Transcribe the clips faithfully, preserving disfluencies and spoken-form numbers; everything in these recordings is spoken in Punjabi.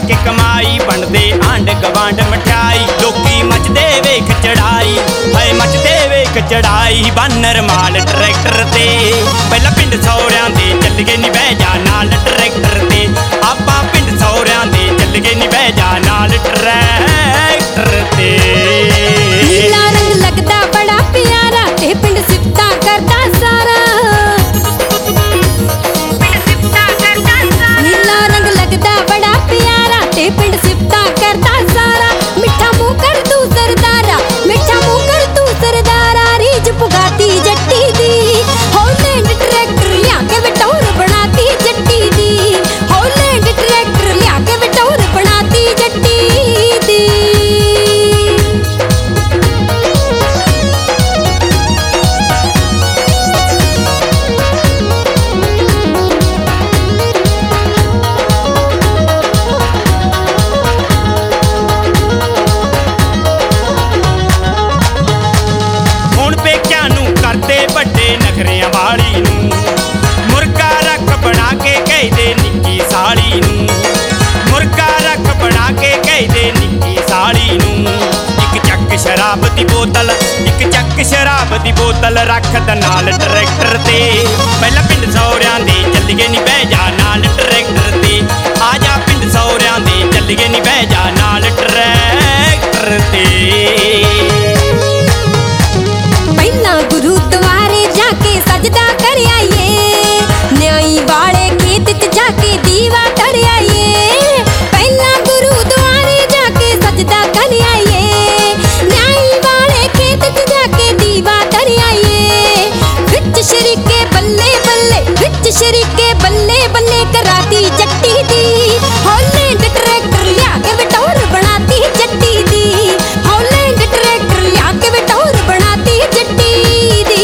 ਕਰਕੇ ਕਮਾਈ ਬਣਦੇ ਆਂਢ ਗਵਾਂਢ ਮਠਿਆਈ ਲੋਕੀ ਮੱਚਦੇ ਵੇਖ ਚੜਾਈ ਹਾਏ ਮੱਚਦੇ ਵੇਖ ਚੜਾਈ ਬਾਨਰ ਮਾਲ ਟਰੈਕਟਰ ਤੇ ਪਹਿਲਾਂ ਪਿੰਡ ਸੌਰਿਆਂ ਦੇ ਚੱਲ ਗਏ ਨੀ ਬਹਿ ਜਾ ਨਾਲ ਟਰੈਕਟਰ ਤੇ ਆਪਾਂ ਪਿੰਡ ਸੌਰਿਆਂ ਦੇ ਚੱਲ ਗਏ ਨੀ ਬਹਿ ਜਾ ਨਾਲ ਟਰੈਕਟਰ ਤੇ ਨੀਲਾ ਰੰਗ ਲੱਗਦਾ ਬੜਾ ਪਿਆਰਾ ਤੇ ਪਿੰਡ ਸਿਫਤਾਂ ਕਰਦਾ ਸਾਰਾ ਨੀਲਾ ਰੰਗ ਲੱਗਦਾ ਬੜਾ ਪਿਆਰਾ ਤੇ ਪਿੰਡ ਸਿਫਤਾਂ ਕਰਦਾ ਸਾਰਾ ਮਿੱਠਾ ਮੂੰਹ ਕਰ ਤੂੰ ਸਰਦਾਰਾ ਮਿੱਠਾ ਮੂੰਹ ਕਰ ਤੂੰ ਸਰਦਾਰਾ ਰੀਝ ਪੁਗਾਤੀ ਜੱਟੀ ਦੀ ਹੌਲੈਂਡ ਟਰੈਕਟਰ ਲਿਆ ਕੇ ਵਟੌਰ ਬਣਾਤੀ ਜੱਟੀ ਦੀ ਹੌਲੈਂਡ ਟਰੈਕਟਰ ਲਿਆ ਕੇ ਵਟੌਰ ਬਣਾਤੀ ਜੱਟੀ ਦੀ ਵੱਡੇ ਨਖਰਿਆਂ ਵਾਲੀ ਨੂੰ ਮੁਰਗਾ ਰੱਖ ਬਣਾ ਕੇ ਕਹਿੰਦੇ ਨਿੱਕੀ ਸਾਲੀ ਨੂੰ ਮੁਰਗਾ ਰੱਖ ਬਣਾ ਕੇ ਕਹਿੰਦੇ ਨਿੱਕੀ ਸਾਲੀ ਨੂੰ ਇੱਕ ਚੱਕ ਸ਼ਰਾਬ ਦੀ ਬੋਤਲ ਇੱਕ ਚੱਕ ਸ਼ਰਾਬ ਦੀ ਬੋਤਲ ਰੱਖਦਾ ਨਾਲ ਟਰੈਕਟਰ ਤੇ ਪਹਿਲਾਂ ਪਿੰਡ ਸੌਰਿਆਂ ਦੇ ਚੱਲ ਗਏ ਨੀ ਬਹਿ ਜਾ ਨਾਲ ਟਰੈਕਟਰ ਤੇ ਆ ਜਾ ਪਿੰਡ ਸੌਰਿਆਂ ਦੇ ਚੱਲ ਗਏ ਨੀ ਬਹਿ ਜਾ ਨਾਲ ਟਰੈਕਟਰ ਤੇ ਪਹਿਲਾਂ ਗੁਰੂਦੁਆਰੇ ਜਾ ਕੇ ਸਜਦਾ ਕਰ ਆਈਏ ਨਿਆਈ ਵਾਲੇ ਖੇਤ 'ਚ ਜਾ ਕੇ ਦੀਵਾ ਧਰ ਆਈਏ ਪਹਿਲਾਂ ਗੁਰੂਦੁਆਰੇ ਜਾ ਕੇ ਸਜਦਾ ਕਰ ਆਈਏ ਨਿਆਈ ਵਾਲੇ ਖੇਤ 'ਚ ਜਾ ਕੇ ਦੀਵਾ ਧਰ ਆਈਏ ਵਿੱਚ ਸ਼ਰੀਕੇ ਬੱਲੇ ਬੱਲੇ ਵਿੱਚ ਸ਼ਰੀਕੇ ਬੱਲੇ ਬੱਲੇ ਕਰਾਤੀ ਜੱਟੀ ਦੀ ਹੌਲੈਂਡ ਟਰੈਕਟਰ ਲਿਆ ਕੇ ਵਟੌਰ ਬਣਾਤੀ ਜੱਟੀ ਦੀ ਹੌਲੈਂਡ ਟਰੈਕਟਰ ਲਿਆ ਕੇ ਵਟੌਰ ਬਣਾਤੀ ਜੱਟੀ ਦੀ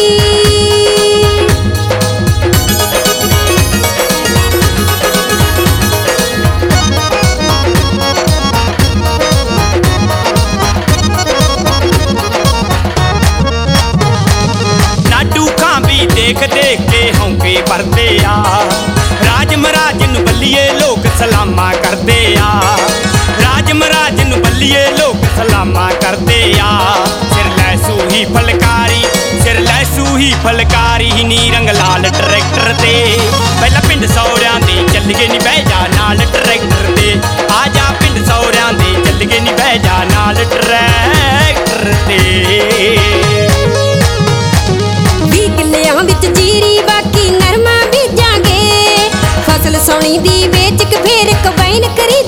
ਨਾਡੂ ਖਾਂ ਵੀ ਦੇਖ ਦੇਖ ਕੇ ਹੌਂਕੇ ਭਰਦੇ ਆ ਰਾਜ ਮਹਾਰਾਜ ਨੂੰ ਬੱਲੀਏ ਲੋਕ ਸਲਾਮਾਂ ਕਰਦੇ ਆ ਰਾਜ ਮਹਾਰਾਜ ਨੂੰ ਬੱਲੀਏ ਲੋਕ ਸਲਾਮਾਂ ਕਰਦੇ ਆ ਸਿਰ ਲੈ ਸੂਹੀ ਫਲਕਾਰੀ ਸਿਰ ਲੈ ਸੂਹੀ ਫਲਕਾਰੀ ਨੀ ਰੰਗ ਲਾਲ ਟਰੈਕਟਰ ਤੇ ਪਹਿਲਾਂ ਪਿੰਡ ਸੌਰਿਆਂ ਦੇ ਚੱਲ ਗਏ ਨੀ ਬਹਿ ਜਾ ਨਾਲ ਟਰੈਕਟਰ ਤੇ ਆ ਜਾ ਪਿੰਡ ਸੌਰਿਆਂ ਦੇ ਚੱਲ ਗਏ ਨੀ ਬਹਿ ਜਾ ਨਾਲ ਟਰੈਕਟਰ ਤੇ ਵੀਹ ਕਿੱਲਿਆਂ ਵਿੱਚ ਜੀਰੀ ਬਾਕੀ ਨਰਮਾ ਬੀਜਾਂਗੇ ਫਸਲ ਸੋਣੀ ਦੀ ਵੇਚ ਕੇ ਫੇਰ ਕੰਬਾਈਨ ਕਰੀ